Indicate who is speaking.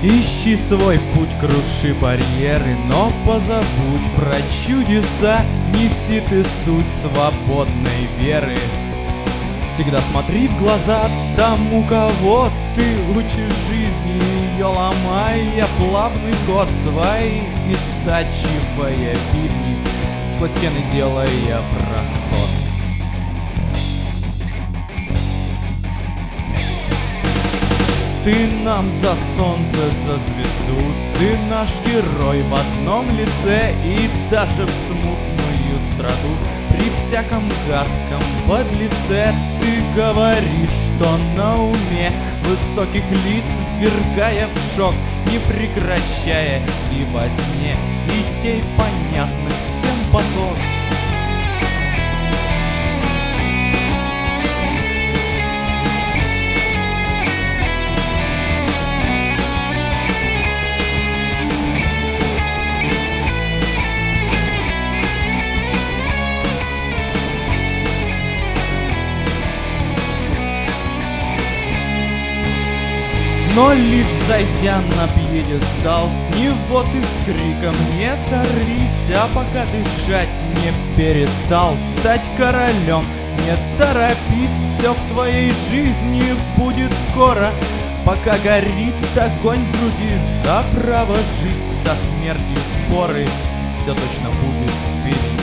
Speaker 1: Ищи свой путь, круши барьеры, но позабудь про чудеса. Неси ты суть свободной веры. Всегда смотри в глаза тому, кого ты учишь жизни, ее ломая плавный ход свой, истачивая бивни, сквозь стены делая проход. Ты нам за солнце, за звезду, ты наш герой в одном лице, и даже в смутную страду при всяком гадком подлеце ты говоришь, что на уме высоких лиц, ввергая в шок, не прекращая и во сне идей понятных всем поток. Но лишь зайдя на пьедестал, с него ты с криком не сорвись, а пока дышать не перестал, стать королем не торопись, все в твоей жизни будет скоро, пока горит огонь в груди за право жить, со смертью споры, все точно будет впереди.